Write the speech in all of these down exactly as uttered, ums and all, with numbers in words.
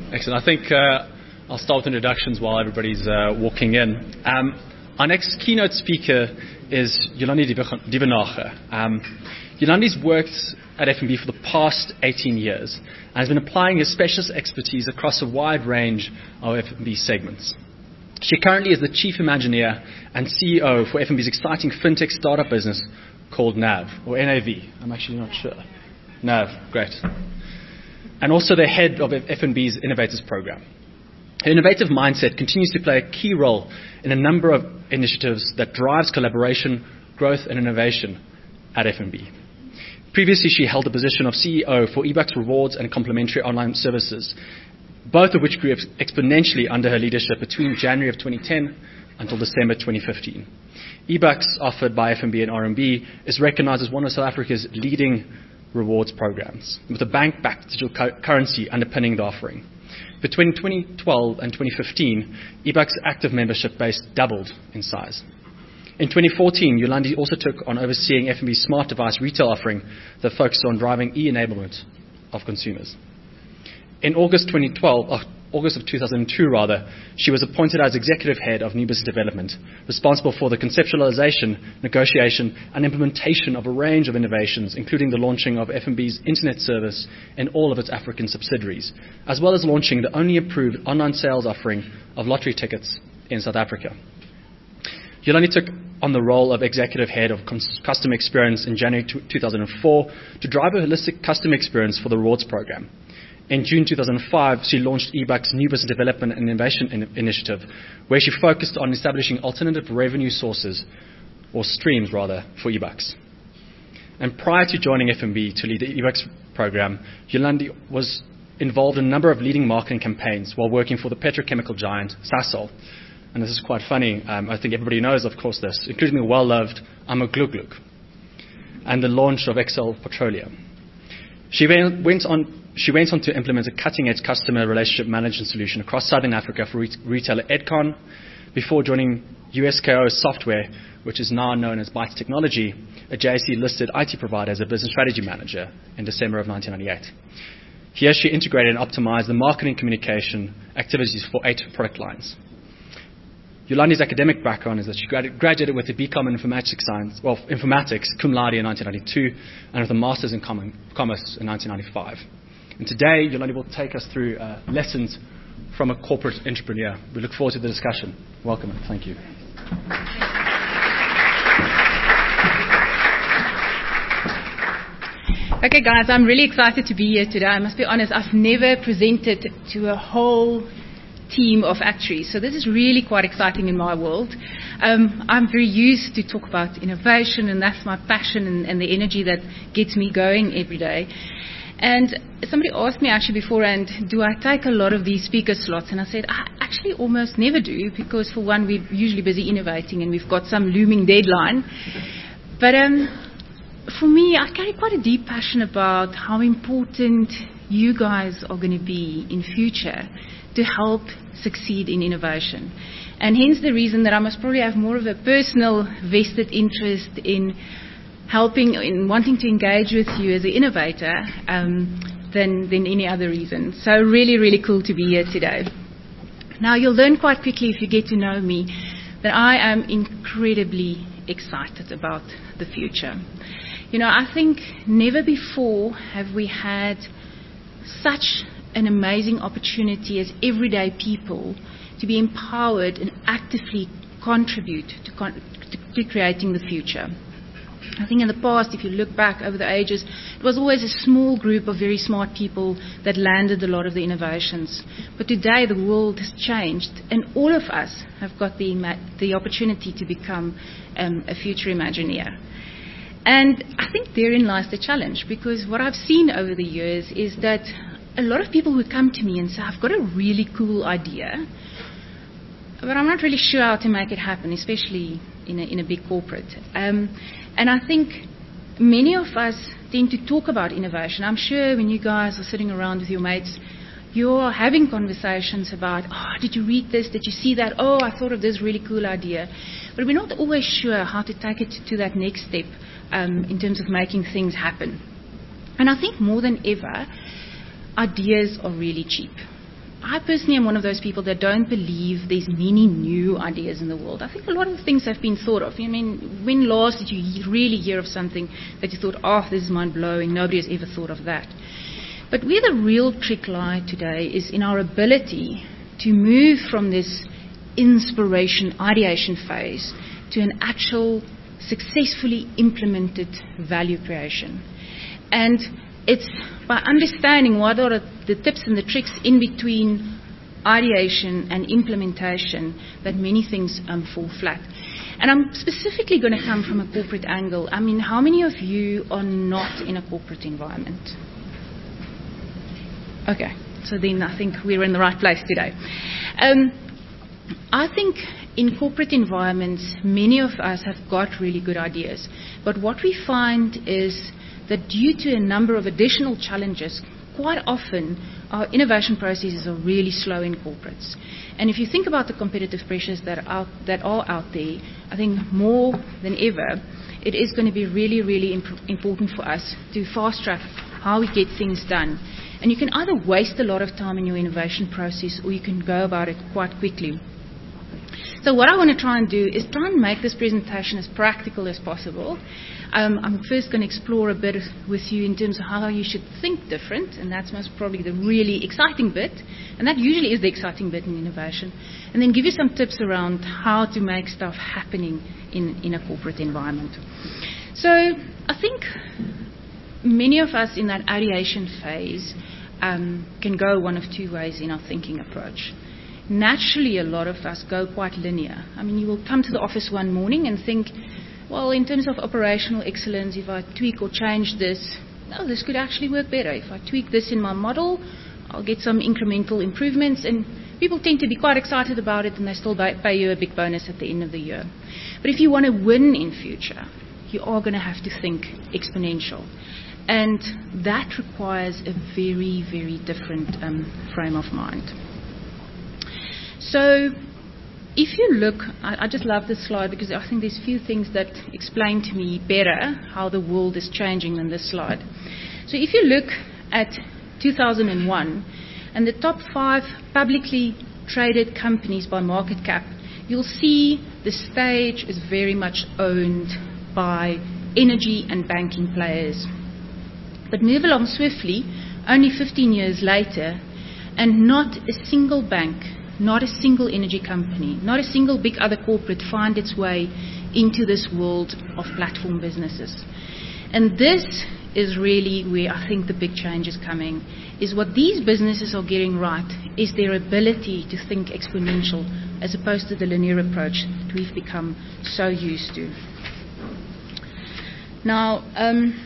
Excellent. I think uh, I'll start with introductions while everybody's uh, walking in. Um, our next keynote speaker is Yolandi Dievenage. Um, Yolandi's worked at F N B for the past eighteen years and has been applying his specialist expertise across a wide range of F N B segments. She currently is the Chief Imagineer and C E O for F N B's exciting fintech startup business called Nav, or N A V. I'm actually not sure. Nav, great. And also the head of F N B's Innovators program. Her innovative mindset continues to play a key role in a number of initiatives that drives collaboration, growth, and innovation at F N B. Previously, she held the position of C E O for eBucks Rewards and complementary online services, both of which grew ex- exponentially under her leadership between January of twenty ten until December twenty fifteen. eBucks, offered by F N B and R M B, is recognized as one of South Africa's leading rewards programs, with a bank-backed digital cu- currency underpinning the offering. Between twenty twelve and twenty fifteen, eBucks' active membership base doubled in size. In twenty fourteen, Yolandi also took on overseeing F N B's smart device retail offering that focused on driving e-enablement of consumers. In August twenty twelve, uh, August of two thousand two rather, she was appointed as executive head of new business development, responsible for the conceptualization, negotiation, and implementation of a range of innovations, including the launching of F N B's internet service in all of its African subsidiaries, as well as launching the only approved online sales offering of lottery tickets in South Africa. Yolandi took on the role of executive head of customer experience in January two thousand four to drive a holistic customer experience for the rewards program. In June two thousand five, she launched eBucks' New Business Development and Innovation in- Initiative, where she focused on establishing alternative revenue sources, or streams rather, for eBucks. And prior to joining F N B to lead the eBucks program, Yolandi was involved in a number of leading marketing campaigns while working for the petrochemical giant Sasol. And this is quite funny. Um, I think everybody knows, of course, this, including the well-loved Ama Gluk Gluk and the launch of Excel Petroleum. She went on She went on to implement a cutting-edge customer relationship management solution across Southern Africa for re- retailer Edcon, before joining U S K O Software, which is now known as Bytes Technology, a J S E-listed I T provider, as a business strategy manager in December of nineteen ninety-eight. Here she integrated and optimized the marketing communication activities for eight product lines. Yolandi's academic background is that she grad- graduated with a B Com in informatics science, well, informatics, cum laude in nineteen ninety-two, and with a master's in com- commerce in nineteen ninety-five. And today, Yolandi will take us through uh, lessons from a corporate entrepreneur. We look forward to the discussion. Welcome and thank you. Okay, guys, I'm really excited to be here today. I must be honest, I've never presented to a whole team of actuaries, so this is really quite exciting in my world. Um, I'm very used to talk about innovation, and that's my passion and, and the energy that gets me going every day. And somebody asked me actually beforehand, do I take a lot of these speaker slots? And I said, I actually almost never do, because for one, we're usually busy innovating and we've got some looming deadline. But um, for me, I carry quite a deep passion about how important you guys are going to be in future to help succeed in innovation. And hence the reason that I must probably have more of a personal vested interest in helping, in wanting to engage with you as an innovator um, than, than any other reason. So really, really cool to be here today. Now, you'll learn quite quickly if you get to know me that I am incredibly excited about the future. You know, I think never before have we had such an amazing opportunity as everyday people to be empowered and actively contribute to, con- to, to creating the future. I think in the past, if you look back over the ages, it was always a small group of very smart people that landed a lot of the innovations. But today, the world has changed, and all of us have got the, ima- the opportunity to become um, a future Imagineer. And I think therein lies the challenge, because what I've seen over the years is that a lot of people would come to me and say, I've got a really cool idea, but I'm not really sure how to make it happen, especially in a, in a big corporate. Um, and I think many of us tend to talk about innovation. I'm sure when you guys are sitting around with your mates, you're having conversations about, oh, did you read this? Did you see that? Oh, I thought of this really cool idea. But we're not always sure how to take it to that next step um, in terms of making things happen. And I think more than ever, ideas are really cheap. I personally am one of those people that don't believe there's many new ideas in the world. I think a lot of things have been thought of. I mean, when last did you really hear of something that you thought, oh, this is mind-blowing, nobody has ever thought of that? But where the real trick lies today is in our ability to move from this inspiration, ideation phase to an actual, successfully implemented value creation. And it's by understanding what are the tips and the tricks in between ideation and implementation that many things um, fall flat. And I'm specifically going to come from a corporate angle. I mean, how many of you are not in a corporate environment? Okay, so then I think we're in the right place today. Um, I think in corporate environments, many of us have got really good ideas. But what we find is that due to a number of additional challenges, quite often our innovation processes are really slow in corporates. And if you think about the competitive pressures that are out, that are out there, I think more than ever, it is going to be really, really imp- important for us to fast track how we get things done. And you can either waste a lot of time in your innovation process or you can go about it quite quickly. So what I want to try and do is try and make this presentation as practical as possible. Um, I'm first going to explore a bit with you in terms of how you should think different, and that's most probably the really exciting bit, and that usually is the exciting bit in innovation, and then give you some tips around how to make stuff happening in, in a corporate environment. So I think many of us in that ideation phase um, can go one of two ways in our thinking approach. Naturally, a lot of us go quite linear. I mean, you will come to the office one morning and think, well, in terms of operational excellence, if I tweak or change this, oh, this could actually work better. If I tweak this in my model, I'll get some incremental improvements, and people tend to be quite excited about it, and they still pay you a big bonus at the end of the year. But if you want to win in future, you are going to have to think exponential. And that requires a very, very different um, frame of mind. So if you look, I, I just love this slide because I think there's few things that explain to me better how the world is changing than this slide. So if you look at two thousand one and the top five publicly traded companies by market cap, you'll see the stage is very much owned by energy and banking players. But move along swiftly, only fifteen years later, and not a single bank, not a single energy company, not a single big other corporate find its way into this world of platform businesses. And this is really where I think the big change is coming, is what these businesses are getting right is their ability to think exponential as opposed to the linear approach that we've become so used to. Now, um,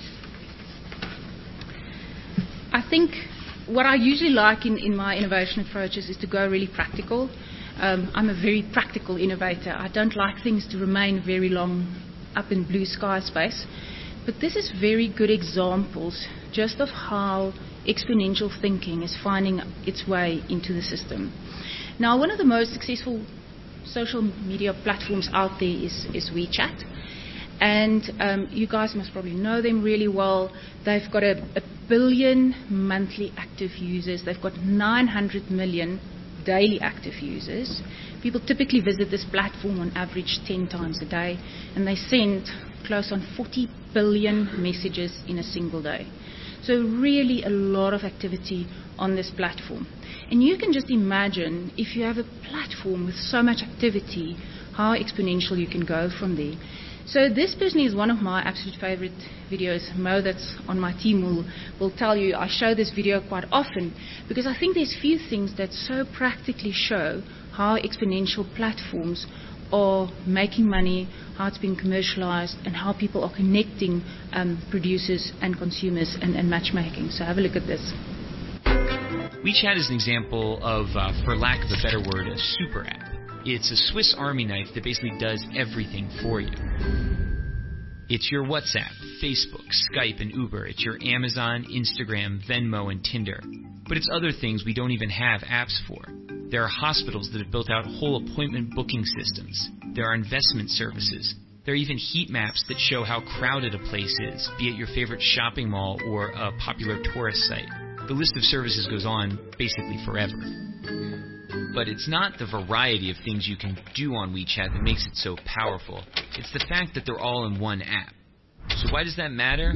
I think what I usually like in, in my innovation approaches is to go really practical. Um, I'm a very practical innovator. I don't like things to remain very long up in blue sky space. But this is very good examples just of how exponential thinking is finding its way into the system. Now, one of the most successful social media platforms out there is, is WeChat. And um, you guys must probably know them really well. They've got a, a billion monthly active users. They've got nine hundred million daily active users. People typically visit this platform on average ten times a day, and they send close on forty billion messages in a single day. So really a lot of activity on this platform. And you can just imagine if you have a platform with so much activity, how exponential you can go from there. So this personally is one of my absolute favorite videos. Mo, that's on my team, will, will tell you I show this video quite often because I think there's few things that so practically show how exponential platforms are making money, how it's being commercialized, and how people are connecting um, producers and consumers and, and matchmaking. So have a look at this. WeChat is an example of, uh, for lack of a better word, a super app. It's a Swiss Army knife that basically does everything for you. It's your WhatsApp, Facebook, Skype, and Uber. It's your Amazon, Instagram, Venmo, and Tinder. But it's other things we don't even have apps for. There are hospitals that have built out whole appointment booking systems. There are investment services. There are even heat maps that show how crowded a place is, be it your favorite shopping mall or a popular tourist site. The The list of services goes on basically forever. But it's not the variety of things you can do on WeChat that makes it so powerful. It's the fact that they're all in one app. So why does that matter?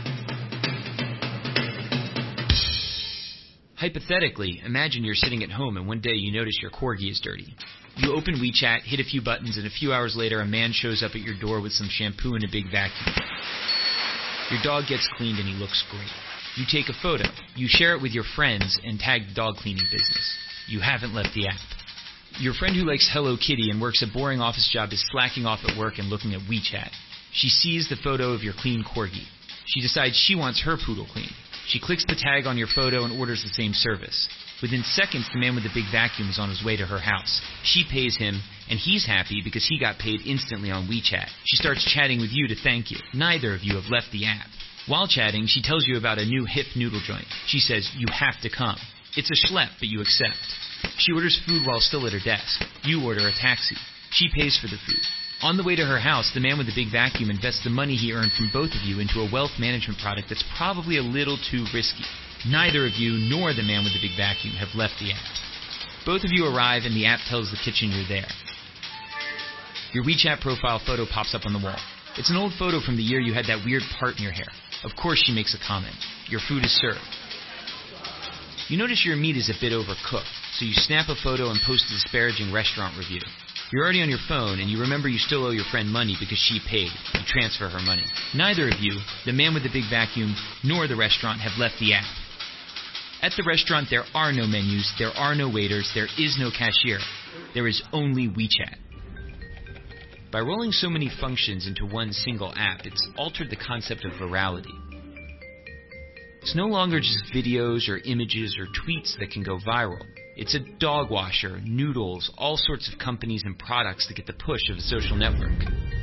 Hypothetically, imagine you're sitting at home and one day you notice your corgi is dirty. You open WeChat, hit a few buttons, and a few hours later a man shows up at your door with some shampoo and a big vacuum. Your dog gets cleaned and he looks great. You take a photo, you share it with your friends, and tag the dog cleaning business. You haven't left the app. Your friend who likes Hello Kitty and works a boring office job is slacking off at work and looking at WeChat. She sees the photo of your clean corgi. She decides she wants her poodle cleaned. She clicks the tag on your photo and orders the same service. Within seconds, the man with the big vacuum is on his way to her house. She pays him, and he's happy because he got paid instantly on WeChat. She starts chatting with you to thank you. Neither of you have left the app. While chatting, she tells you about a new hip noodle joint. She says, you have to come. It's a schlep, but you accept. She orders food while still at her desk. You order a taxi. She pays for the food. On the way to her house, the man with the big vacuum invests the money he earned from both of you into a wealth management product that's probably a little too risky. Neither of you nor the man with the big vacuum have left the app. Both of you arrive and the app tells the kitchen you're there. Your WeChat profile photo pops up on the wall. It's an old photo from the year you had that weird part in your hair. Of course she makes a comment. Your food is served. You notice your meat is a bit overcooked, so you snap a photo and post a disparaging restaurant review. You're already on your phone, and you remember you still owe your friend money because she paid. You transfer her money. Neither of you, the man with the big vacuum, nor the restaurant, have left the app. At the restaurant, there are no menus, there are no waiters, there is no cashier. There is only WeChat. By rolling so many functions into one single app, it's altered the concept of virality. It's no longer just videos or images or tweets that can go viral. It's a dog washer, noodles, all sorts of companies and products that get the push of a social network.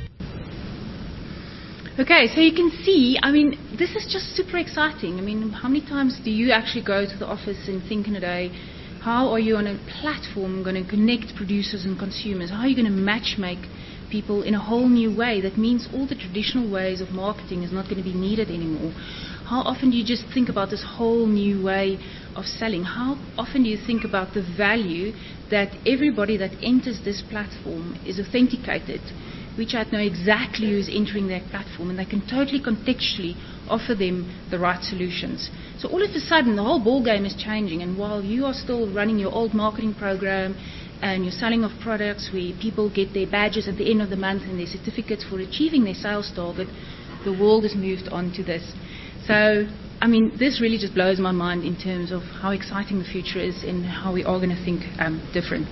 Okay, so you can see, I mean, this is just super exciting. I mean, how many times do you actually go to the office and think in a day, how are you on a platform going to connect producers and consumers? How are you going to match make people in a whole new way? That means all the traditional ways of marketing is not going to be needed anymore. How often do you just think about this whole new way of selling? How often do you think about the value that everybody that enters this platform is authenticated? WeChat know exactly who's entering their platform, and they can totally contextually offer them the right solutions. So all of a sudden, the whole ball game is changing, and while you are still running your old marketing program and your selling of products where people get their badges at the end of the month and their certificates for achieving their sales target, the world has moved on to this. So, I mean, this really just blows my mind in terms of how exciting the future is and how we are going to think um, different.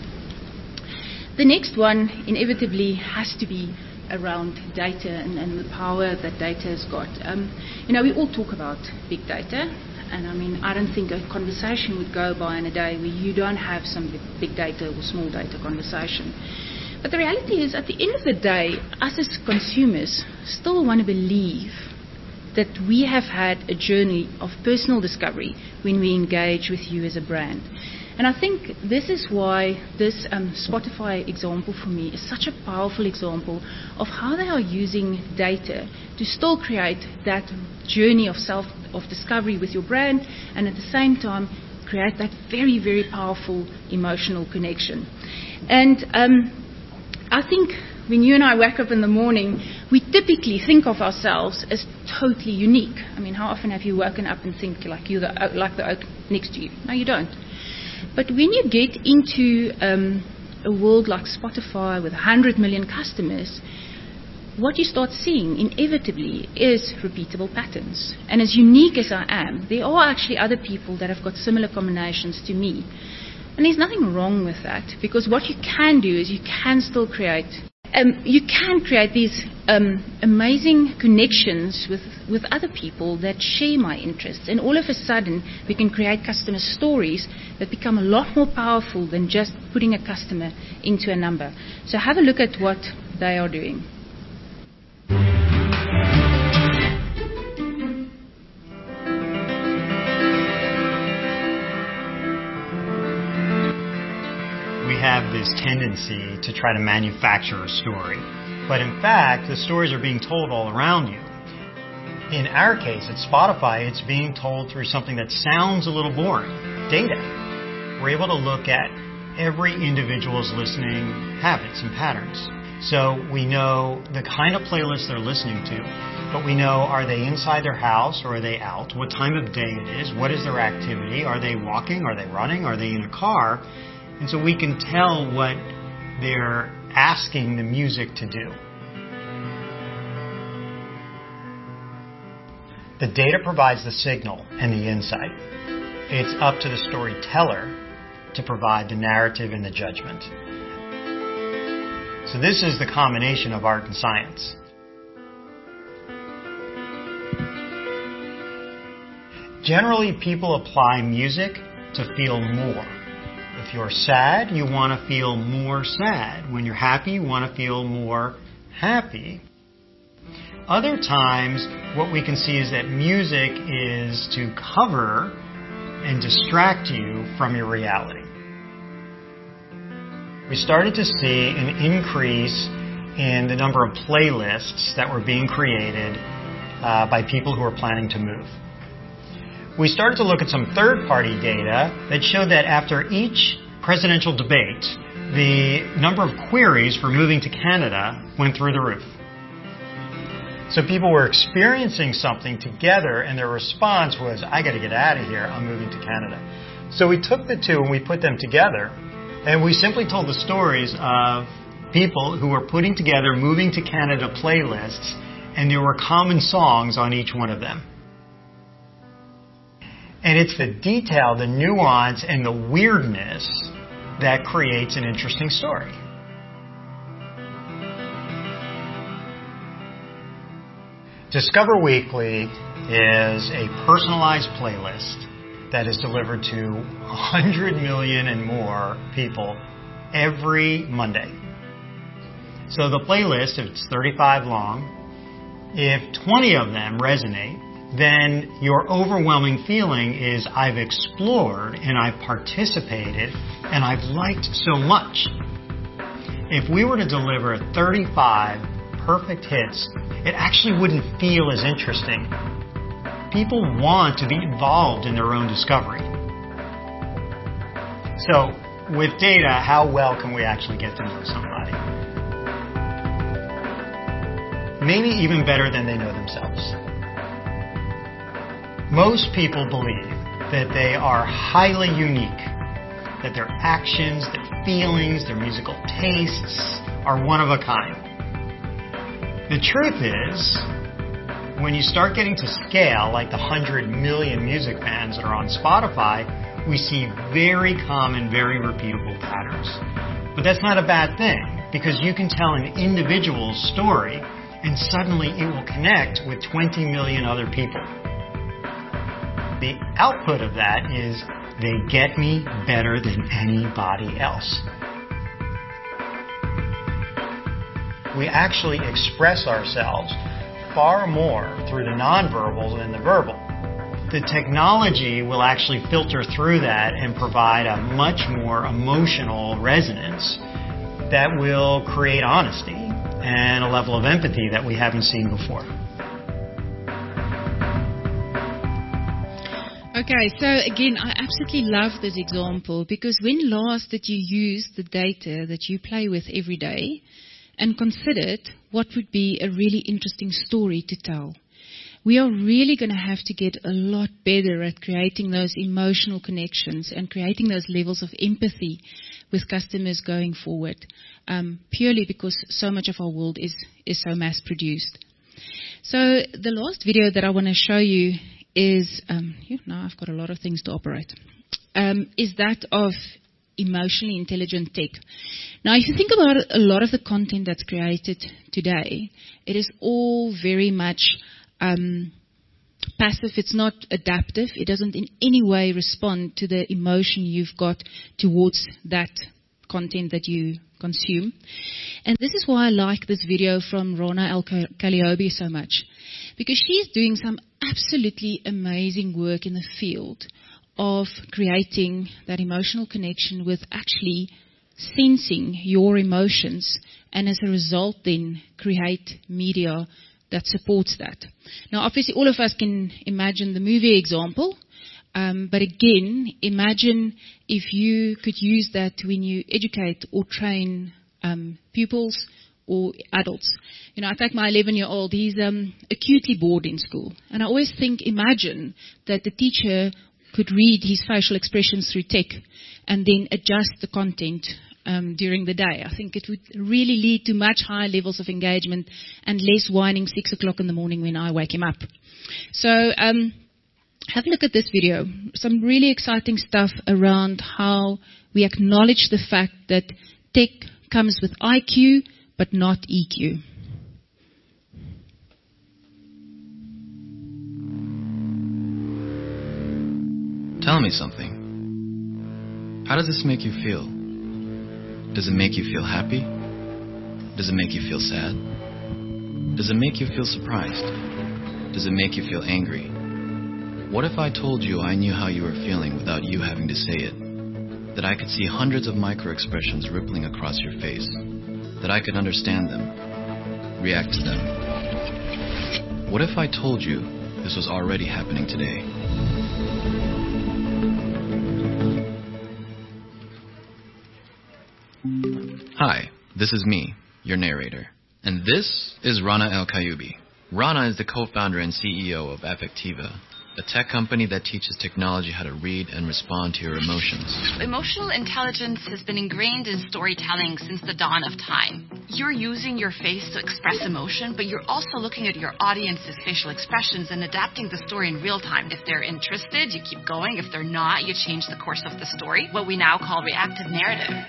The next one inevitably has to be around data and, and the power that data has got. Um, you know, we all talk about big data, and I mean, I don't think a conversation would go by in a day where you don't have some big data or small data conversation. But the reality is, at the end of the day, us as consumers still want to believe that we have had a journey of personal discovery when we engage with you as a brand. And I think this is why this um, Spotify example for me is such a powerful example of how they are using data to still create that journey of self of discovery with your brand, and at the same time create that very, very powerful emotional connection. And um, I think when you and I wake up in the morning, we typically think of ourselves as totally unique. I mean, how often have you woken up and think like you're the, like the oak next to you? No, you don't. But when you get into um, a world like Spotify with one hundred million customers, what you start seeing inevitably is repeatable patterns. And as unique as I am, there are actually other people that have got similar combinations to me. And there's nothing wrong with that, because what you can do is you can still create Um, you can create these um, amazing connections with, with other people that share my interests. And all of a sudden, we can create customer stories that become a lot more powerful than just putting a customer into a number. So have a look at what they are doing. Have this tendency to try to manufacture a story. But in fact, the stories are being told all around you. In our case, at Spotify, it's being told through something that sounds a little boring, data. We're able to look at every individual's listening habits and patterns. So we know the kind of playlist they're listening to, but we know, are they inside their house or are they out? What time of day it is? What is their activity? Are they walking? Are they running? Are they in a car? And so we can tell what they're asking the music to do. The data provides the signal and the insight. It's up to the storyteller to provide the narrative and the judgment. So this is the combination of art and science. Generally, people apply music to feel more. If you're sad, you want to feel more sad. When you're happy, you want to feel more happy. Other times, what we can see is that music is to cover and distract you from your reality. We started to see an increase in the number of playlists that were being created uh, by people who are planning to move. We started to look at some third-party data that showed that after each presidential debate, the number of queries for moving to Canada went through the roof. So people were experiencing something together, and their response was, I got to get out of here, I'm moving to Canada. So we took the two and we put them together, and we simply told the stories of people who were putting together moving to Canada playlists, and there were common songs on each one of them. And it's the detail, the nuance, and the weirdness that creates an interesting story. Discover Weekly is a personalized playlist that is delivered to one hundred million and more people every Monday. So the playlist, if it's thirty-five long, if twenty of them resonate, then your overwhelming feeling is, I've explored and I've participated and I've liked so much. If we were to deliver thirty-five perfect hits, it actually wouldn't feel as interesting. People want to be involved in their own discovery. So, with data, how well can we actually get to know somebody? Maybe even better than they know themselves. Most people believe that they are highly unique, that their actions, their feelings, their musical tastes are one of a kind. The truth is, when you start getting to scale, like the one hundred million music fans that are on Spotify, we see very common, very repeatable patterns. But that's not a bad thing, because you can tell an individual's story, and suddenly it will connect with twenty million other people. The output of that is they get me better than anybody else. We actually express ourselves far more through the nonverbal than the verbal. The technology will actually filter through that and provide a much more emotional resonance that will create honesty and a level of empathy that we haven't seen before. Okay, so again, I absolutely love this example, because when last did you use the data that you play with every day and considered what would be a really interesting story to tell? We are really going to have to get a lot better at creating those emotional connections and creating those levels of empathy with customers going forward, um, purely because so much of our world is, is so mass-produced. So the last video that I want to show you is, um, yeah, now I've got a lot of things to operate, um, is that of emotionally intelligent tech. Now, if you think about a lot of the content that's created today, it is all very much um, passive. It's not adaptive. It doesn't in any way respond to the emotion you've got towards that content that you consume. And this is why I like this video from Rona El-Kaliouby so much, because she's doing some absolutely amazing work in the field of creating that emotional connection with actually sensing your emotions, and as a result then create media that supports that. Now, obviously, all of us can imagine the movie example, um, but again, imagine if you could use that when you educate or train um, pupils or adults. You know, I take my eleven-year-old, he's um, acutely bored in school. And I always think, imagine that the teacher could read his facial expressions through tech and then adjust the content um, during the day. I think it would really lead to much higher levels of engagement and less whining six o'clock in the morning when I wake him up. So um, have a look at this video. Some really exciting stuff around how we acknowledge the fact that tech comes with I Q, but not E Q. Tell me something. How does this make you feel? Does it make you feel happy? Does it make you feel sad? Does it make you feel surprised? Does it make you feel angry? What if I told you I knew how you were feeling without you having to say it? That I could see hundreds of micro-expressions rippling across your face? That I could understand them, react to them? What if I told you this was already happening today? Hi, this is me, your narrator. And this is Rana El-Kayoubi. Rana is the co-founder and C E O of Affectiva, a tech company that teaches technology how to read and respond to your emotions. Emotional intelligence has been ingrained in storytelling since the dawn of time. You're using your face to express emotion, but you're also looking at your audience's facial expressions and adapting the story in real time. If they're interested, you keep going. If they're not, you change the course of the story, what we now call reactive narrative.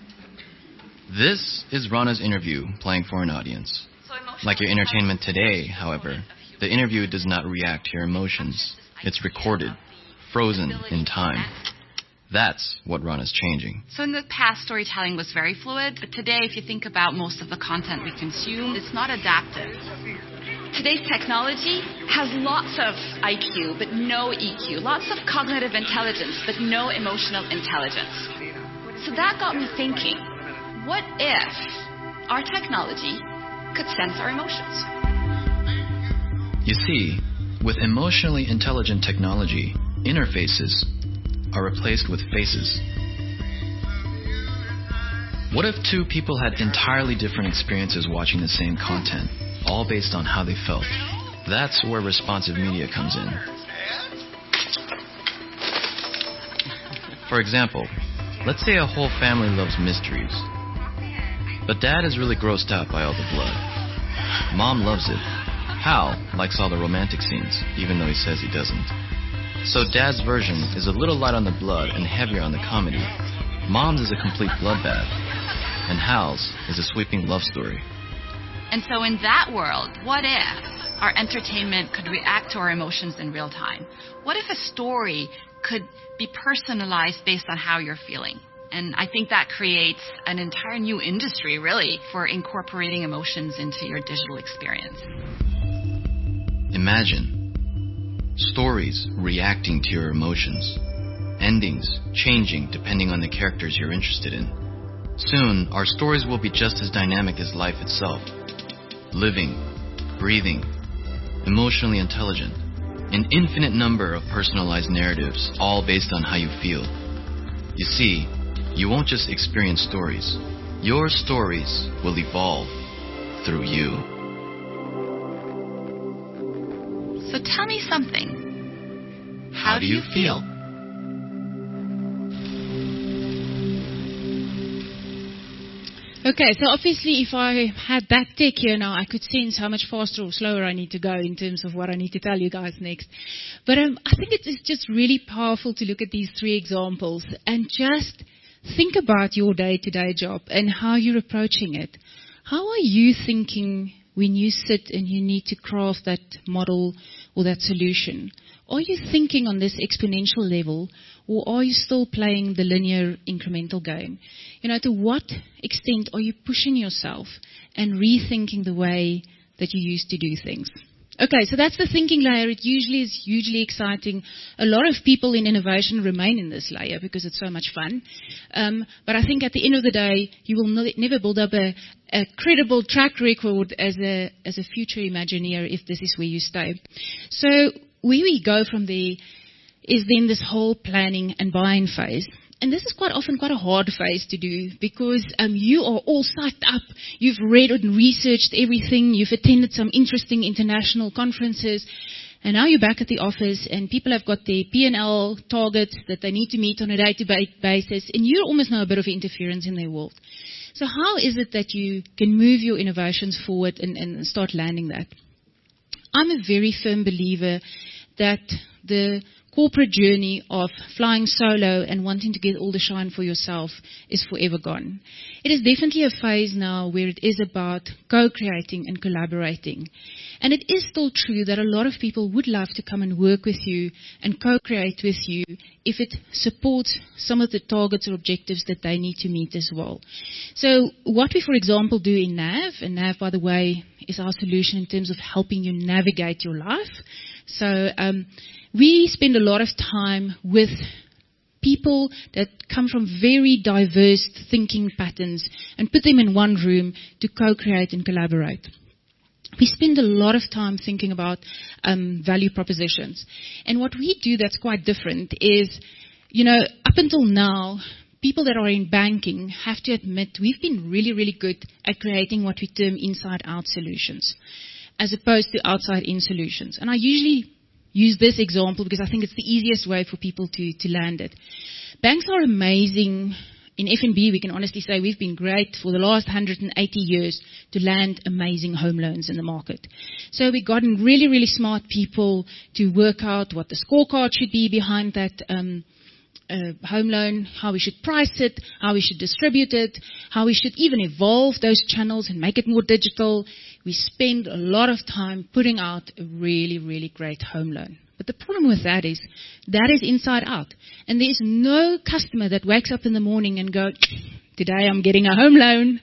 This is Rana's interview playing for an audience. Like your entertainment today, however, the interview does not react to your emotions. It's recorded, frozen in time. That's what Rana's changing. So in the past, storytelling was very fluid, but today, if you think about most of the content we consume, it's not adaptive. Today's technology has lots of I Q, but no E Q. Lots of cognitive intelligence, but no emotional intelligence. So that got me thinking, what if our technology could sense our emotions? You see, with emotionally intelligent technology, interfaces are replaced with faces. What if two people had entirely different experiences watching the same content, all based on how they felt? That's where responsive media comes in. For example, let's say a whole family loves mysteries, but dad is really grossed out by all the blood. Mom loves it. Hal likes all the romantic scenes, even though he says he doesn't. So dad's version is a little light on the blood and heavier on the comedy. Mom's is a complete bloodbath, and Hal's is a sweeping love story. And so in that world, what if our entertainment could react to our emotions in real time? What if a story could be personalized based on how you're feeling? And I think that creates an entire new industry, really, for incorporating emotions into your digital experience. Imagine stories reacting to your emotions, endings changing depending on the characters you're interested in. Soon, our stories will be just as dynamic as life itself. Living, breathing, emotionally intelligent. An infinite number of personalized narratives, all based on how you feel. You see, you won't just experience stories. Your stories will evolve through you. So tell me something. How, How do you feel? Okay, so obviously if I had that tech here now, I could sense how much faster or slower I need to go in terms of what I need to tell you guys next. But um, I think it's just really powerful to look at these three examples and just think about your day-to-day job and how you're approaching it. How are you thinking when you sit and you need to craft that model or that solution? Are you thinking on this exponential level, or are you still playing the linear incremental game? You know, to what extent are you pushing yourself and rethinking the way that you used to do things? Okay, so that's the thinking layer. It usually is hugely exciting. A lot of people in innovation remain in this layer because it's so much fun. Um, but I think at the end of the day, you will no, never build up a, a credible track record as a as a future Imagineer if this is where you stay. So where we go from there is then this whole planning and buying phase. And this is quite often quite a hard phase to do because um, you are all psyched up. You've read and researched everything. You've attended some interesting international conferences. And now you're back at the office and people have got their P and L targets that they need to meet on a day-to-day basis. And you almost know a bit of interference in their world. So how is it that you can move your innovations forward and, and start landing that? I'm a very firm believer that the corporate journey of flying solo and wanting to get all the shine for yourself is forever gone. It is definitely a phase now where it is about co-creating and collaborating. And it is still true that a lot of people would love to come and work with you and co-create with you if it supports some of the targets or objectives that they need to meet as well. So what we, for example, do in Nav, and Nav, by the way, is our solution in terms of helping you navigate your life. So um, we spend a lot of time with people that come from very diverse thinking patterns and put them in one room to co-create and collaborate. We spend a lot of time thinking about um, value propositions. And what we do that's quite different is, you know, up until now, people that are in banking have to admit we've been really, really good at creating what we term inside-out solutions, as opposed to outside-in solutions. And I usually use this example because I think it's the easiest way for people to, to land it. Banks are amazing. In F N B, we can honestly say we've been great for the last one hundred eighty years to land amazing home loans in the market. So we've gotten really, really smart people to work out what the scorecard should be behind that um, uh, home loan, how we should price it, how we should distribute it, how we should even evolve those channels and make it more digital. We spend a lot of time putting out a really, really great home loan. But the problem with that is, that is inside out. And there is no customer that wakes up in the morning and goes, today I'm getting a home loan.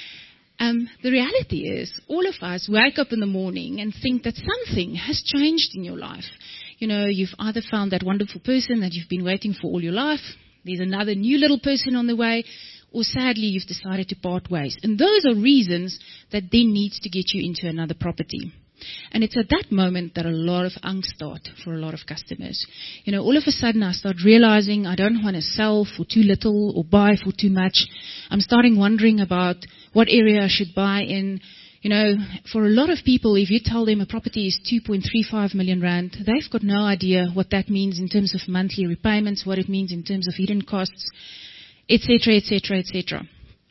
Um, the reality is, all of us wake up in the morning and think that something has changed in your life. You know, you've either found that wonderful person that you've been waiting for all your life, there's another new little person on the way, or sadly you've decided to part ways. And those are reasons that then needs to get you into another property. And it's at that moment that a lot of angst start for a lot of customers. You know, all of a sudden I start realizing I don't want to sell for too little or buy for too much. I'm starting wondering about what area I should buy in. You know, for a lot of people, if you tell them a property is two point three five million rand, they've got no idea what that means in terms of monthly repayments, what it means in terms of hidden costs, et cetera, et cetera, et cetera.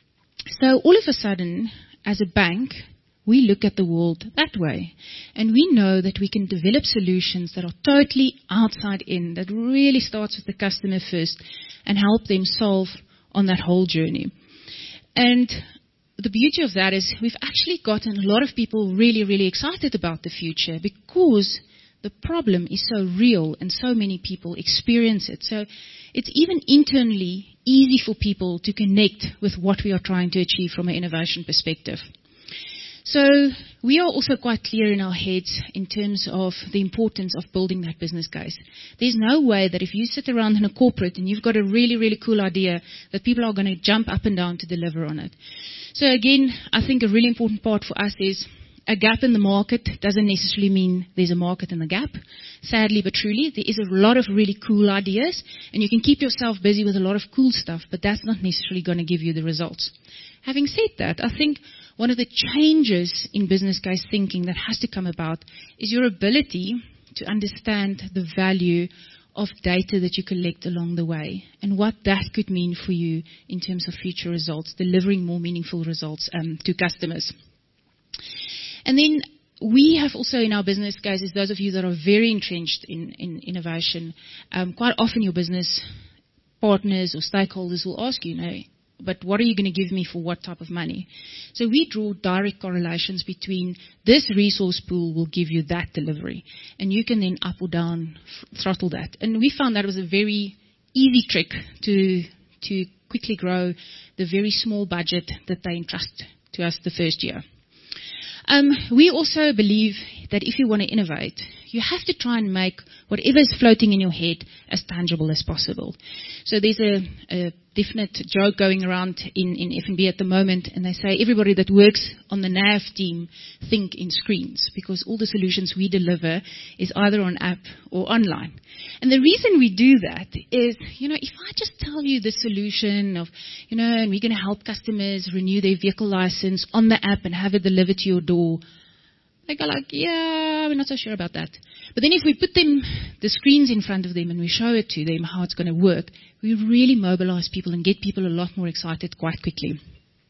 So all of a sudden, as a bank, we look at the world that way. And we know that we can develop solutions that are totally outside in, that really starts with the customer first and help them solve on that whole journey. And the beauty of that is we've actually gotten a lot of people really, really excited about the future because the problem is so real and so many people experience it. So it's even internally easy for people to connect with what we are trying to achieve from an innovation perspective. So we are also quite clear in our heads in terms of the importance of building that business case. There's no way that if you sit around in a corporate and you've got a really, really cool idea that people are going to jump up and down to deliver on it. So again, I think a really important part for us is a gap in the market doesn't necessarily mean there's a market in the gap. Sadly but truly, there is a lot of really cool ideas and you can keep yourself busy with a lot of cool stuff, but that's not necessarily going to give you the results. Having said that, I think one of the changes in business case thinking that has to come about is your ability to understand the value of data that you collect along the way and what that could mean for you in terms of future results, delivering more meaningful results um, to customers. And then we have also in our business cases, those of you that are very entrenched in, in innovation, um, quite often your business partners or stakeholders will ask you, you know, but what are you going to give me for what type of money? So we draw direct correlations between this resource pool will give you that delivery. And you can then up or down throttle that. And we found that was a very easy trick to to quickly grow the very small budget that they entrust to us the first year. Um, we also believe that if you want to innovate, you have to try and make whatever is floating in your head as tangible as possible. So there's a, a definite joke going around in, in F N B at the moment, and they say everybody that works on the N A V team think in screens, because all the solutions we deliver is either on app or online. And the reason we do that is, you know, if I just tell you the solution of, you know, and we're going to help customers renew their vehicle license on the app and have it delivered to your door, they go like, yeah, we're not so sure about that. But then if we put them, the screens in front of them, and we show it to them how it's going to work, we really mobilize people and get people a lot more excited quite quickly.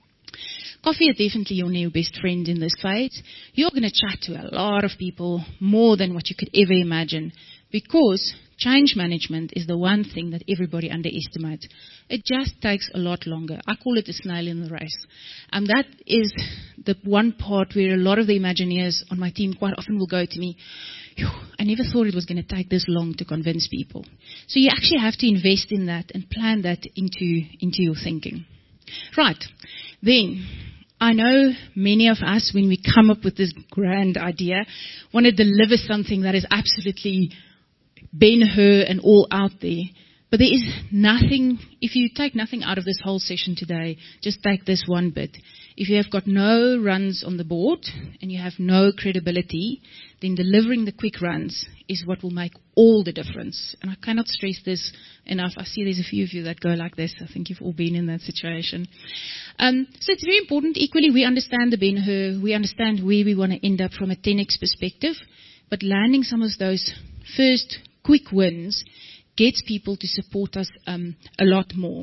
Coffee is definitely your new best friend in this phase. You're going to chat to a lot of people, more than what you could ever imagine, because change management is the one thing that everybody underestimates. It just takes a lot longer. I call it a snail in the race. And that is the one part where a lot of the Imagineers on my team quite often will go to me, I never thought it was going to take this long to convince people. So you actually have to invest in that and plan that into, into your thinking. Right. Then, I know many of us, when we come up with this grand idea, want to deliver something that is absolutely Ben-Hur and all out there. But there is nothing, if you take nothing out of this whole session today, just take this one bit. If you have got no runs on the board and you have no credibility, then delivering the quick runs is what will make all the difference. And I cannot stress this enough. I see there's a few of you that go like this. I think you've all been in that situation. Um, so it's very important. Equally, we understand the Ben-Hur. We understand where we want to end up from a ten X perspective. But landing some of those first quick wins gets people to support us um, a lot more.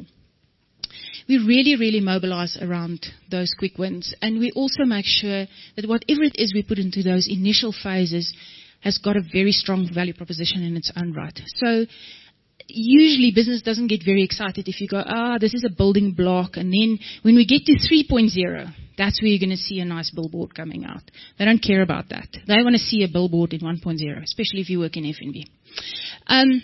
We really, really mobilize around those quick wins. And we also make sure that whatever it is we put into those initial phases has got a very strong value proposition in its own right. So usually business doesn't get very excited if you go, ah, this is a building block. And then when we get to three point oh, that's where you're going to see a nice billboard coming out. They don't care about that. They want to see a billboard in one point oh, especially if you work in F N B. Um,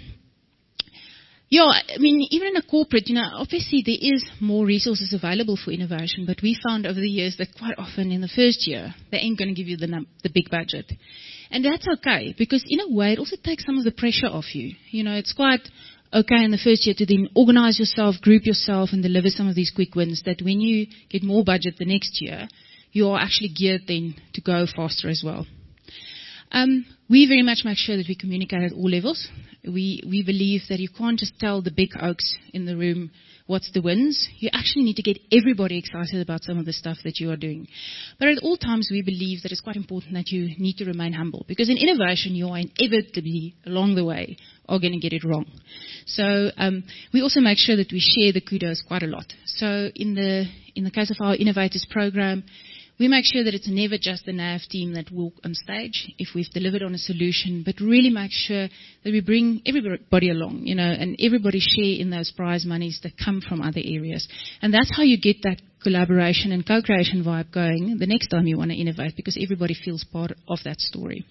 Yeah, I mean, even in a corporate, you know, obviously there is more resources available for innovation, but we found over the years that quite often in the first year, they ain't going to give you the num- the big budget. And that's okay, because in a way, it also takes some of the pressure off you. You know, it's quite okay in the first year to then organize yourself, group yourself, and deliver some of these quick wins, that when you get more budget the next year, you are actually geared then to go faster as well. Um, we very much make sure that we communicate at all levels. We we believe that you can't just tell the big oaks in the room what's the wins. You actually need to get everybody excited about some of the stuff that you are doing. But at all times, we believe that it's quite important that you need to remain humble, because in innovation, you are inevitably, along the way, are going to get it wrong. So um, we also make sure that we share the kudos quite a lot. So in the in the case of our Innovators program, we make sure that it's never just the N A V team that walk on stage if we've delivered on a solution, but really make sure that we bring everybody along, you know, and everybody share in those prize monies that come from other areas. And that's how you get that collaboration and co-creation vibe going the next time you want to innovate, because everybody feels part of that story.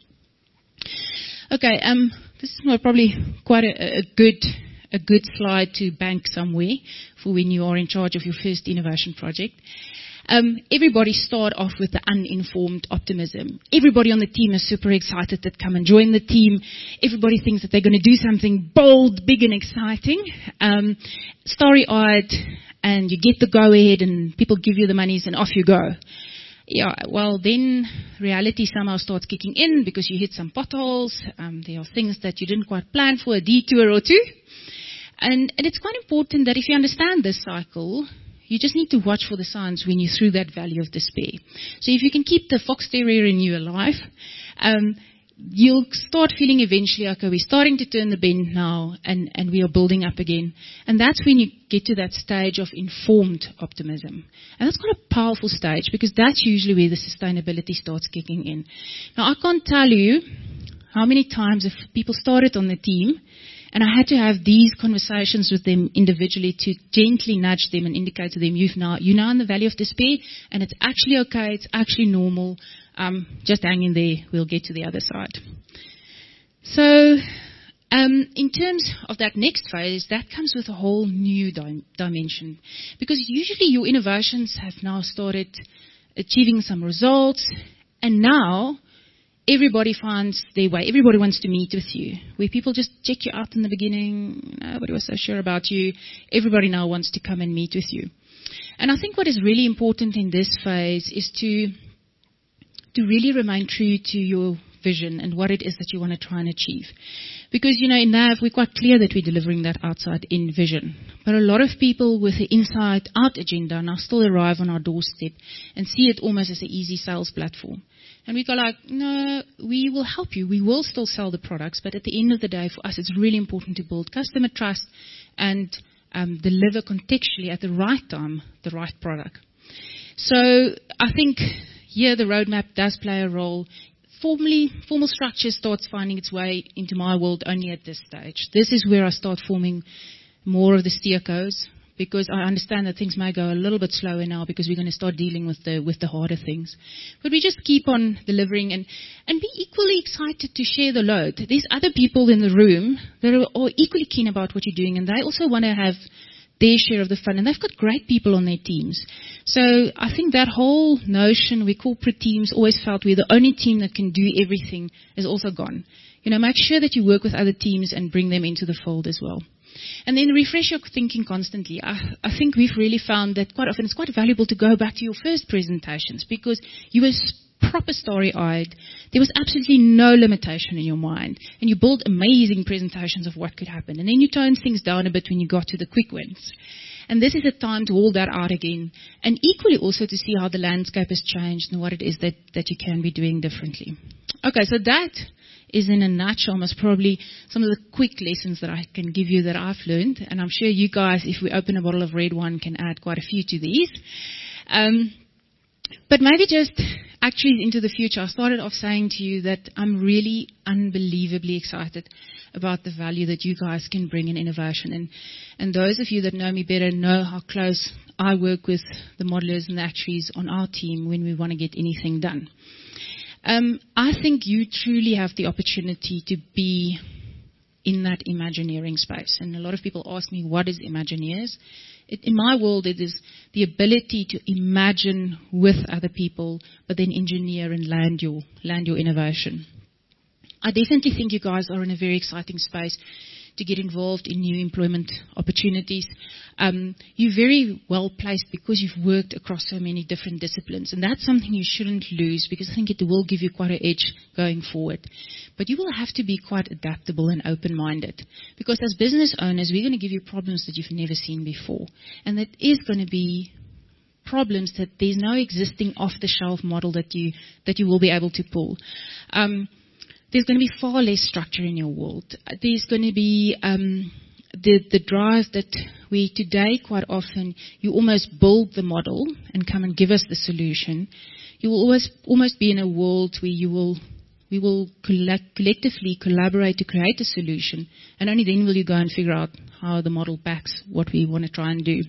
Okay, um, this is probably quite a, a good a good slide to bank somewhere for when you are in charge of your first innovation project. Um, everybody start off with the uninformed optimism. Everybody on the team is super excited to come and join the team. Everybody thinks that they're going to do something bold, big and exciting. Um, starry-eyed, and you get the go-ahead and people give you the monies and off you go. Yeah, well then reality somehow starts kicking in because you hit some potholes. Um, there are things that you didn't quite plan for, a detour or two. And, and it's quite important that if you understand this cycle, you just need to watch for the signs when you're through that valley of despair. So if you can keep the fox terrier in you alive, um, you'll start feeling eventually, okay, we're starting to turn the bend now, and, and we are building up again. And that's when you get to that stage of informed optimism. And that's quite a powerful stage, because that's usually where the sustainability starts kicking in. Now, I can't tell you how many times if people started on the team, and I had to have these conversations with them individually to gently nudge them and indicate to them, you've now, you're now in the valley of despair, and it's actually okay, it's actually normal. Um, just hang in there, we'll get to the other side. So, um, in terms of that next phase, that comes with a whole new dim- dimension. Because usually your innovations have now started achieving some results, And now, everybody finds their way. Everybody wants to meet with you. Where people just check you out in the beginning, nobody was so sure about you. Everybody now wants to come and meet with you. And I think what is really important in this phase is to to really remain true to your vision and what it is that you want to try and achieve. Because, you know, in Nav, we're quite clear that we're delivering that outside-in vision. But a lot of people with the inside-out agenda now still arrive on our doorstep and see it almost as an easy sales platform. And we go like, no, we will help you. We will still sell the products. But at the end of the day, for us, it's really important to build customer trust and um, deliver contextually at the right time the right product. So I think here the roadmap does play a role. Formally, formal structure starts finding its way into my world only at this stage. This is where I start forming more of the steercos, because I understand that things may go a little bit slower now because we're going to start dealing with the with the harder things. But we just keep on delivering and, and be equally excited to share the load. There's other people in the room that are, are equally keen about what you're doing, and they also want to have their share of the fun, and they've got great people on their teams. So I think that whole notion, we corporate teams always felt we're the only team that can do everything, is also gone. You know, make sure that you work with other teams and bring them into the fold as well. And then refresh your thinking constantly. I, I think we've really found that quite often it's quite valuable to go back to your first presentations, because you were proper starry-eyed. There was absolutely no limitation in your mind. And you built amazing presentations of what could happen. And then you toned things down a bit when you got to the quick wins. And this is a time to hold that out again. And equally also to see how the landscape has changed and what it is that, that you can be doing differently. Okay, so that is in a nutshell most probably some of the quick lessons that I can give you that I've learned. And I'm sure you guys, if we open a bottle of red wine, can add quite a few to these. Um, but maybe just actually into the future, I started off saying to you that I'm really unbelievably excited about the value that you guys can bring in innovation. And, and those of you that know me better know how close I work with the modelers and the actuaries on our team when we want to get anything done. Um, I think you truly have the opportunity to be in that Imagineering space. And a lot of people ask me, what is Imagineers? It, in my world, it is the ability to imagine with other people, but then engineer and land your, land your innovation. I definitely think you guys are in a very exciting space to get involved in new employment opportunities. Um, you're very well placed because you've worked across so many different disciplines, and that's something you shouldn't lose, because I think it will give you quite an edge going forward. But you will have to be quite adaptable and open-minded, because as business owners, we're going to give you problems that you've never seen before, and that is going to be problems that there's no existing off-the-shelf model that you that you will be able to pull. Um, There's going to be far less structure in your world. There's going to be um, the, the drive that we today quite often, you almost build the model and come and give us the solution. You will always almost be in a world where you will we will collect, collectively collaborate to create a solution, and only then will you go and figure out how the model backs what we want to try and do.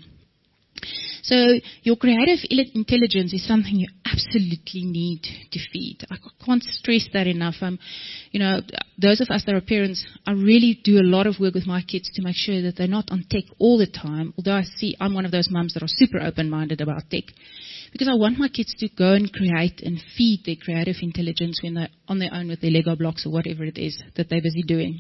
So your creative intelligence is something you absolutely need to feed. I can't stress that enough. Um, you know, those of us that are parents, I really do a lot of work with my kids to make sure that they're not on tech all the time. Although I see I'm one of those mums that are super open-minded about tech, because I want my kids to go and create and feed their creative intelligence when they're on their own with their Lego blocks or whatever it is that they're busy doing.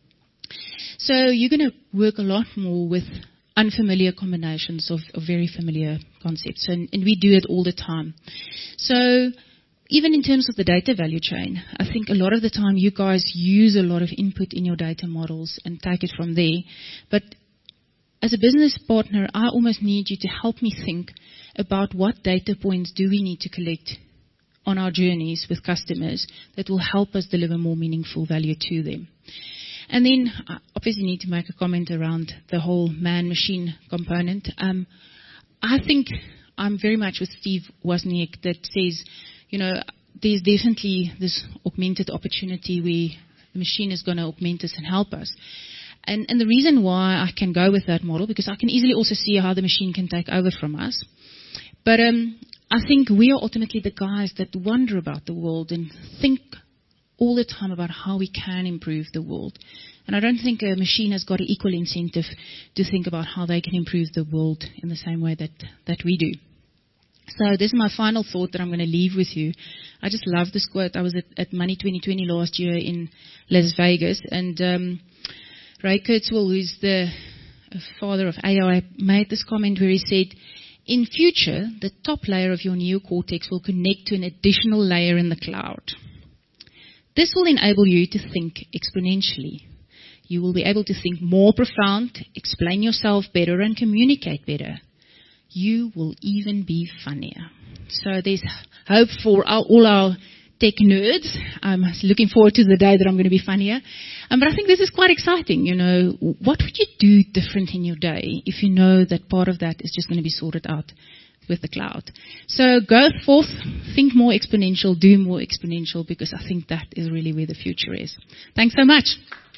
So you're going to work a lot more with unfamiliar combinations of, of very familiar concepts, and, and we do it all the time. So even in terms of the data value chain, I think a lot of the time you guys use a lot of input in your data models and take it from there. But as a business partner, I almost need you to help me think about what data points do we need to collect on our journeys with customers that will help us deliver more meaningful value to them. And then I obviously need to make a comment around the whole man-machine component. Um, I think I'm very much with Steve Wozniak that says, you know, there's definitely this augmented opportunity where the machine is going to augment us and help us. And, and the reason why I can go with that model, because I can easily also see how the machine can take over from us. But um, I think we are ultimately the guys that wonder about the world and think all the time about how we can improve the world. And I don't think a machine has got an equal incentive to think about how they can improve the world in the same way that, that we do. So this is my final thought that I'm going to leave with you. I just love this quote. I was at, at Money twenty twenty last year in Las Vegas, and um, Ray Kurzweil, who's the father of A I, made this comment where he said, in future, the top layer of your neocortex will connect to an additional layer in the cloud. This will enable you to think exponentially. You will be able to think more profound, explain yourself better, and communicate better. You will even be funnier. So there's hope for our, all our tech nerds. I'm looking forward to the day that I'm going to be funnier. Um, but I think this is quite exciting. You know, what would you do different in your day if you know that part of that is just going to be sorted out with the cloud? So go forth, think more exponential, do more exponential, because I think that is really where the future is. Thanks so much.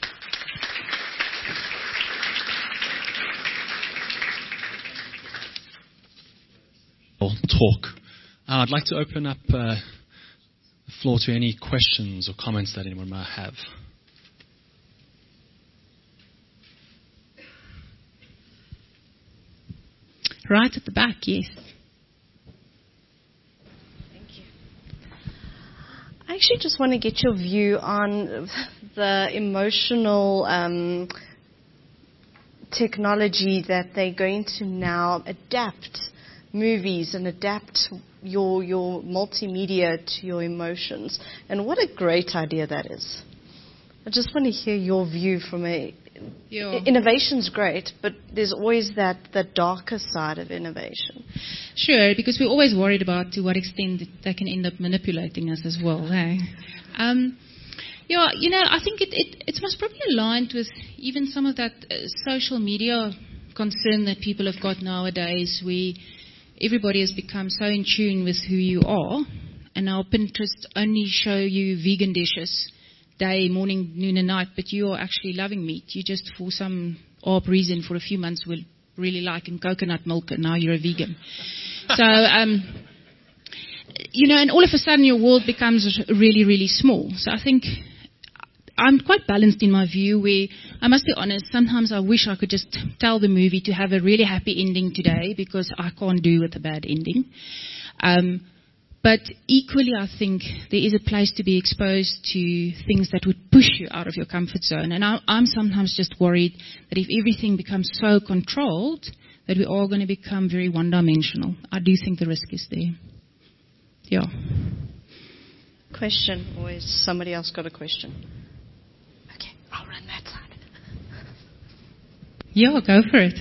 Talk. Uh, I'd like to open up uh, the floor to any questions or comments that anyone might have. Right at the back, yes. Thank you. I actually just want to get your view on the emotional um, technology that they're going to now adapt movies and adapt your your multimedia to your emotions. And what a great idea that is. I just want to hear your view from a... Yeah. Innovation's great, but there's always that, that darker side of innovation. Sure, because we're always worried about to what extent they can end up manipulating us as well. Eh? Um, yeah, you know, I think it, it, it's most probably aligned with even some of that uh, social media concern that people have got nowadays. We... Everybody has become so in tune with who you are, and now Pinterest only show you vegan dishes day, morning, noon and night, but you are actually loving meat. You just, for some odd reason, for a few months were really liking coconut milk, and now you're a vegan. So, um, you know, and all of a sudden your world becomes really, really small. So I think I'm quite balanced in my view, where I must be honest, sometimes I wish I could just tell the movie to have a really happy ending today, because I can't do with a bad ending. Um, but equally, I think there is a place to be exposed to things that would push you out of your comfort zone. And I, I'm sometimes just worried that if everything becomes so controlled, that we're all going to become very one-dimensional. I do think the risk is there. Yeah. Question, or has somebody else got a question? I'll run that side. Yeah, go for it.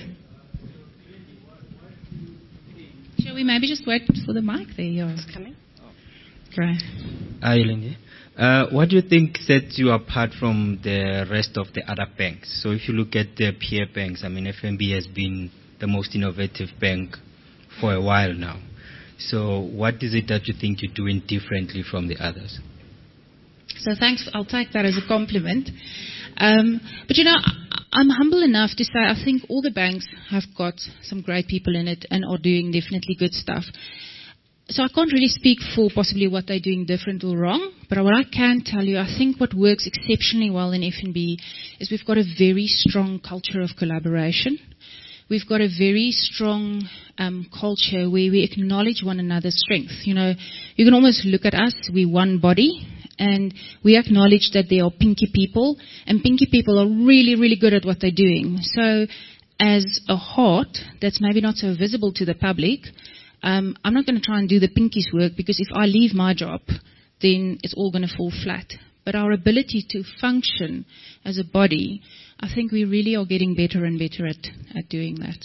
Shall we maybe just wait for the mic there? Yeah. It's coming. Great. Hi, Lindy. Uh, what do you think sets you apart from the rest of the other banks? So if you look at the peer banks, I mean, F N B has been the most innovative bank for a while now. So what is it that you think you're doing differently from the others? So thanks. I'll take that as a compliment. Um, but, you know, I'm humble enough to say I think all the banks have got some great people in it and are doing definitely good stuff. So I can't really speak for possibly what they're doing different or wrong, but what I can tell you, I think what works exceptionally well in F N B is we've got a very strong culture of collaboration. We've got a very strong um, culture where we acknowledge one another's strength. You know, you can almost look at us, we're one body, and we acknowledge that they are pinky people, and pinky people are really, really good at what they're doing. So as a heart that's maybe not so visible to the public, um, I'm not going to try and do the pinkies work, because if I leave my job, then it's all going to fall flat. But our ability to function as a body, I think we really are getting better and better at, at doing that.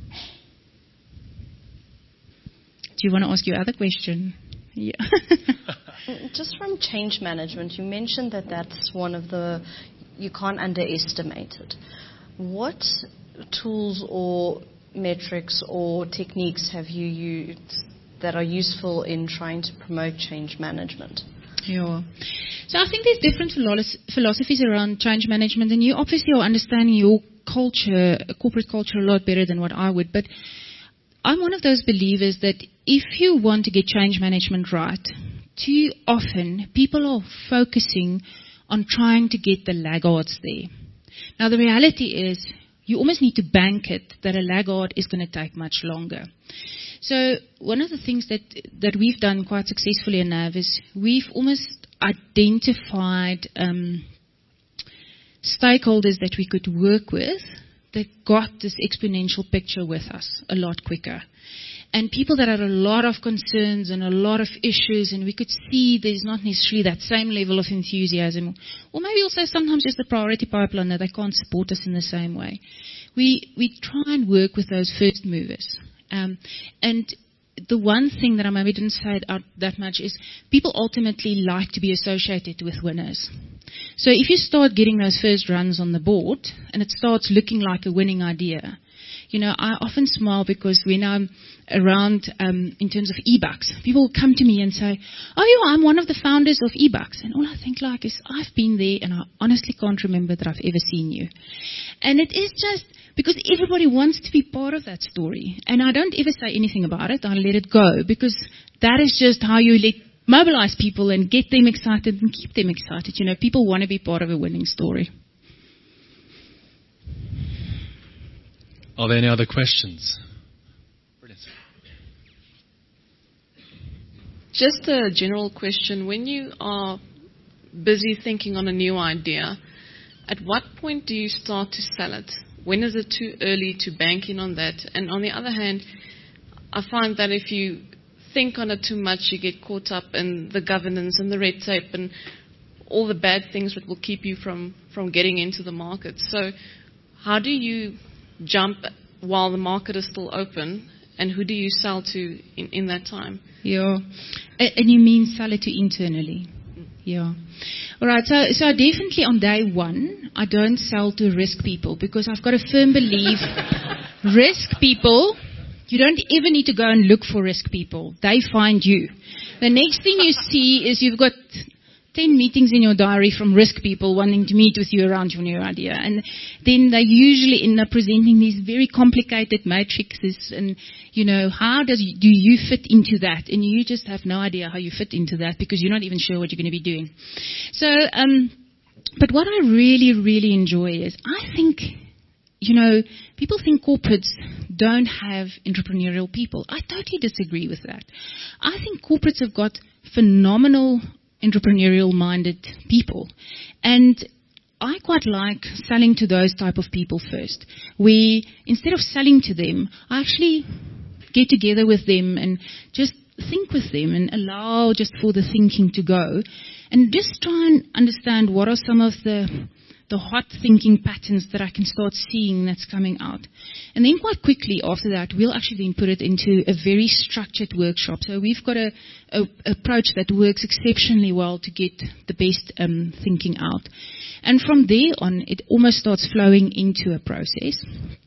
Do you want to ask your other question? Yeah. Just from change management, you mentioned that that's one of the, you can't underestimate it. What tools or metrics or techniques have you used that are useful in trying to promote change management? Yeah. So I think there's different philosophies around change management, and you obviously are understanding your culture, corporate culture, a lot better than what I would. But I'm one of those believers that if you want to get change management right, too often people are focusing on trying to get the laggards there. Now the reality is you almost need to bank it that a laggard is going to take much longer. So one of the things that, that we've done quite successfully in Nav is we've almost identified um, stakeholders that we could work with that got this exponential picture with us a lot quicker. And people that had a lot of concerns and a lot of issues, and we could see there's not necessarily that same level of enthusiasm, or maybe also sometimes just the priority pipeline that they can't support us in the same way. We we try and work with those first movers. Um, and the one thing that I maybe didn't say it out that much is people ultimately like to be associated with winners. So if you start getting those first runs on the board, and it starts looking like a winning idea, you know, I often smile because when I'm around um, in terms of eBucks, people will come to me and say, oh, yeah, I'm one of the founders of eBucks. And all I think like is, I've been there and I honestly can't remember that I've ever seen you. And it is just because everybody wants to be part of that story. And I don't ever say anything about it. I let it go because that is just how you let mobilize people and get them excited and keep them excited. You know, people want to be part of a winning story. Are there any other questions? Brilliant. Just a general question. When you are busy thinking on a new idea, at what point do you start to sell it? When is it too early to bank in on that? And on the other hand, I find that if you think on it too much, you get caught up in the governance and the red tape and all the bad things that will keep you from, from getting into the market. So how do you jump while the market is still open, and who do you sell to in, in that time? Yeah. And you mean sell it to internally? Yeah. All right. So, so definitely on day one, I don't sell to risk people because I've got a firm belief risk people, you don't ever need to go and look for risk people. They find you. The next thing you see is you've got ten meetings in your diary from risk people wanting to meet with you around your new idea. And then they usually end up presenting these very complicated matrices and, you know, how does you, do you fit into that? And you just have no idea how you fit into that because you're not even sure what you're going to be doing. So, um, but what I really, really enjoy is I think, you know, people think corporates don't have entrepreneurial people. I totally disagree with that. I think corporates have got phenomenal entrepreneurial-minded people. And I quite like selling to those type of people first. We, instead of selling to them, I actually get together with them and just think with them and allow just for the thinking to go and just try and understand what are some of the the hot thinking patterns that I can start seeing that's coming out. And then quite quickly after that, we'll actually then put it into a very structured workshop. So we've got a, a approach that works exceptionally well to get the best um, thinking out. And from there on, it almost starts flowing into a process.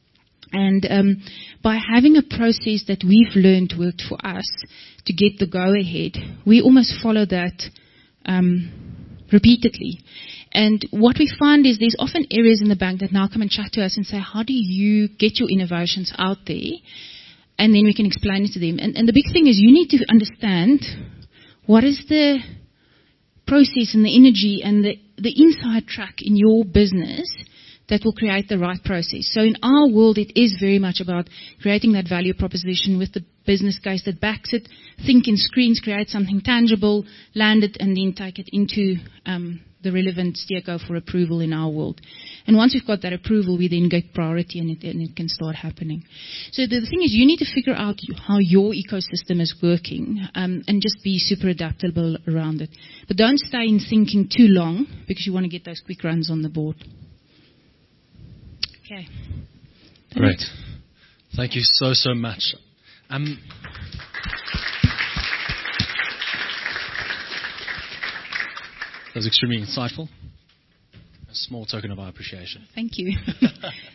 And um, by having a process that we've learned worked for us to get the go-ahead, we almost follow that um, repeatedly. And what we find is there's often areas in the bank that now come and chat to us and say, how do you get your innovations out there? And then we can explain it to them. And, and the big thing is you need to understand what is the process and the energy and the, the inside track in your business that will create the right process. So in our world, it is very much about creating that value proposition with the business case that backs it, think in screens, create something tangible, land it, and then take it into um, the relevant steerco for approval in our world. And once we've got that approval, we then get priority and it, and it can start happening. So the, the thing is, you need to figure out how your ecosystem is working um, and just be super adaptable around it. But don't stay in thinking too long because you want to get those quick runs on the board. Okay. Great. Thank you so, so much. Um, that was extremely insightful. A small token of our appreciation. Thank you.